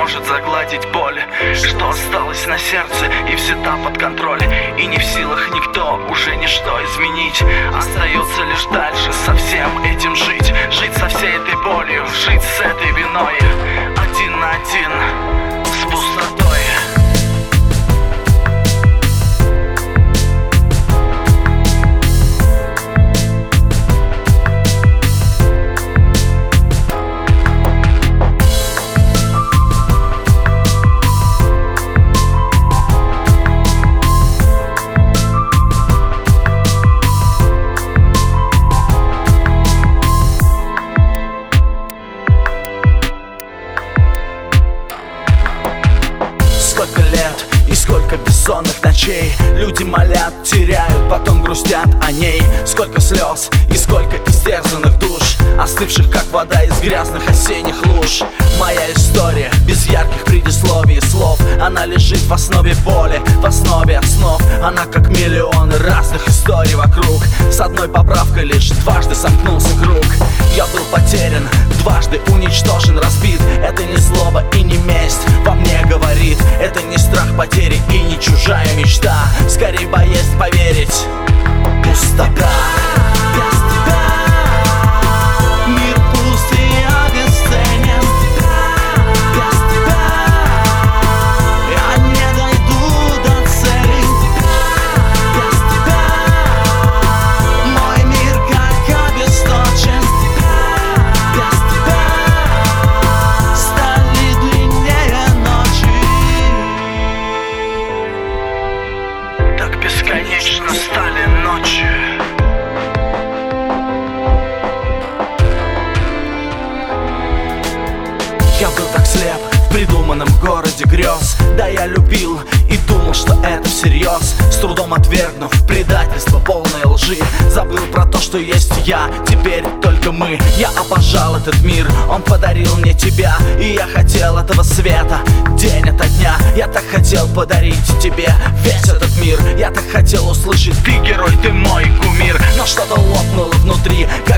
может загладить боль, что осталось на сердце и взята под контроль. И не в силах никто уже ничто изменить. Остается лишь дальше со всем этим жить. Жить со всей этой болью, жить с этой виной. Один на один с пустотой. Сколько лет и сколько бессонных ночей люди молят, теряют, потом грустят о ней. Сколько слез и сколько истерзанных душ, остывших как вода из грязных осенних луж. Моя история без ярких предисловий и слов. Она лежит в основе боли, в основе основ. Она как миллионы разных историй вокруг. С одной поправкой лишь дважды сомкнулся круг. Я был потерян, дважды уничтожен, разбит. Это не злоба и не месть во мне говорит. Это не страх потери и не чужая мечта. Скорей боязнь поверить. Пустота. Без тебя мир пуст и обесценен. Без тебя я не дойду до цели. Без тебя мой мир как обесточен. Без тебя стали длиннее ночи. Так бесконечно стали ночи. Я был так слеп в придуманном городе грез. Да, я любил и думал, что это всерьез. С трудом отвергнув предательство полной лжи, забыл про то, что есть я, теперь только мы. Я обожал этот мир, он подарил мне тебя. И я хотел этого света день ото дня. Я так хотел подарить тебе весь этот мир. Я так хотел услышать: ты герой, ты мой кумир. Но что-то лопнуло внутри, как